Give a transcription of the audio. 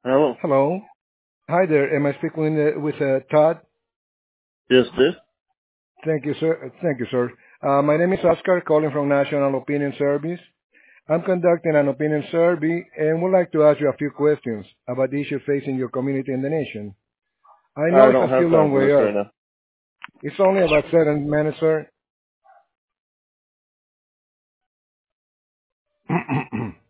Hello. Hello. Hi there. Am I speaking with Todd? Yes, this. Thank you, sir. Thank you, sir. My name is Oscar, calling from National Opinion Service. I'm conducting an opinion survey and would like to ask you a few questions about the issues facing your community and the nation. I know I it's don't still have a time long for way this up. right now. It's only about 7 minutes, sir.